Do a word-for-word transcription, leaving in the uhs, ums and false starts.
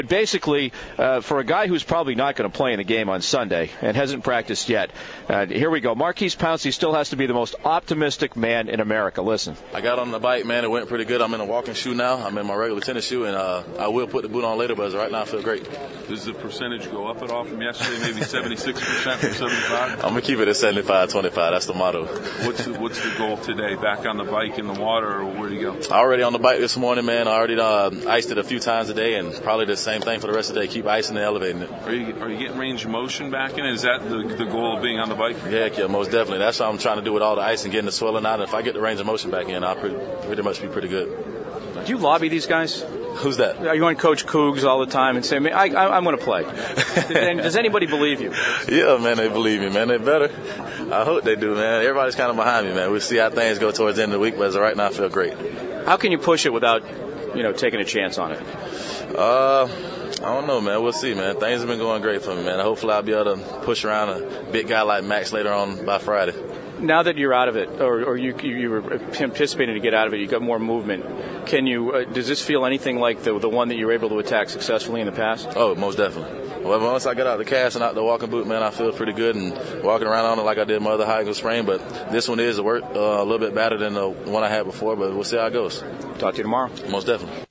Basically, uh, for a guy who's probably not going to play in the game on Sunday and hasn't practiced yet, uh, here we go. Marquise Pouncey still has to be the most optimistic man in America. Listen. I got on the bike, man. It went pretty good. I'm in a walking shoe now. I'm in my regular tennis shoe, and uh, I will put the boot on later, but right now I feel great. Does the percentage go up at all from yesterday, maybe seventy-six percent from seventy-five? I'm going to keep it at seventy-five twenty-five. That's the motto. What's the, what's the goal today? Back on the bike in the water, or where do you go? Already on the bike this morning, man. I already uh, iced it a few times a day, and probably the same thing for the rest of the day. Keep icing and elevating it. Are you are you getting range of motion back in? Is that the the goal of being on the bike? Yeah, yeah, most definitely. That's what I'm trying to do with all the ice and getting the swelling out. And if I get the range of motion back in, I'll pretty, pretty much be pretty good. Do you lobby these guys? Who's that? Are you on Coach Cougs all the time and say, I, I, I'm going to play? Does anybody believe you? Yeah, man, they believe me, man. They better. I hope they do, man. Everybody's kind of behind me, man. We'll see how things go towards the end of the week, but as of right now, I feel great. How can you push it without, you know, taking a chance on it? Uh... I don't know, man. We'll see, man. Things have been going great for me, man. Hopefully I'll be able to push around a big guy like Max later on by Friday. Now that you're out of it, or, or you you were anticipating to get out of it, you got more movement. Can you? Uh, does this feel anything like the the one that you were able to attack successfully in the past? Oh, most definitely. Well, once I get out the cast and out the walking boot, man, I feel pretty good and walking around on it like I did my other high ankle sprain. But this one is a work uh, a little bit better than the one I had before. But we'll see how it goes. Talk to you tomorrow. Most definitely.